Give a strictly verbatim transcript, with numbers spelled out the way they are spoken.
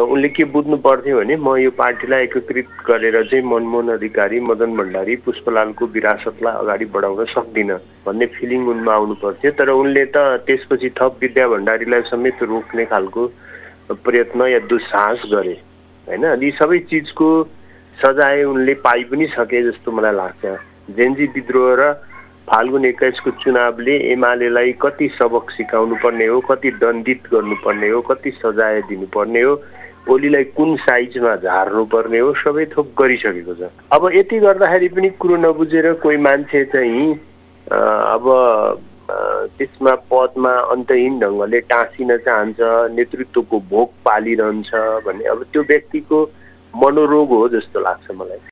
उनले के बुझ्नु पर्थ्यो भने म यो पार्टीलाई एकीकृत गरेर चाहिँ मनमोहन अधिकारी, मदन भण्डारी, पुष्पलालको विरासतलाई अगाडि बढाउन सक्दिन भन्ने फिलिङ उनमा आउनु पर्थ्यो। तर उनले त त्यसपछि थप विद्या भण्डारीलाई समेत रोक्ने खालको प्रयत्न या दुस्साहस गरे हैन। यी सबै चिजको सजाय उनले पाइ पनि सके जस्तो मलाई लाग्छ। जेन्जी विद्रोह र फाल्गुन एक्काइस को चुनावले एमालेलाई कति सबक सिकाउनु पर्ने हो, कति दण्डित गर्नुपर्ने हो, कति सजाय दिनुपर्ने हो, ओलीलाई कुन साइजमा झार्नु पर्ने हो, सबै थोक गरिसकेको छ। अब यति गर्दाखेरि पनि कुरो नबुझेर कोही मान्छे चाहिँ अब त्यसमा पदमा अन्तहीन ढङ्गले टाँसिन चाहन्छ, नेतृत्वको भोक पालिरहन्छ भन्ने अब त्यो व्यक्तिको मनोरोग हो जस्तो लाग्छ मलाई।